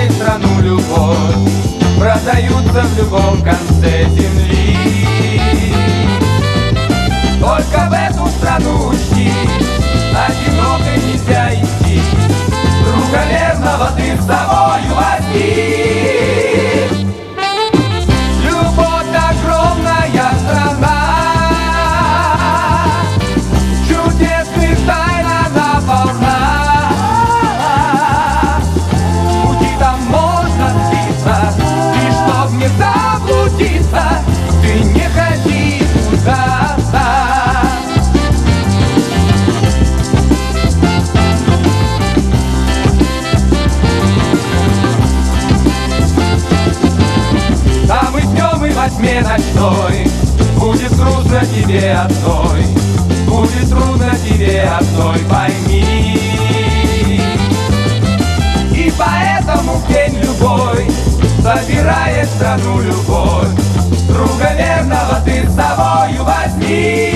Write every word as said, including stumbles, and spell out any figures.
собирает страну любовь, продаются в любом конце земли. Только в эту страну учти, одинокой нельзя идти, друга верного ты с собою возьми. Любовь огромная страна, чудесных тайн она полна. Пути там можно сбиться, и чтоб не заблудиться, ты не ходи куда-то. Там и днем, и во тьме ночной будет грустно тебе одной, будет трудно тебе одной, пойми. И поэтому в день любой собирает страну любовь, друга верного ты с собою возьми.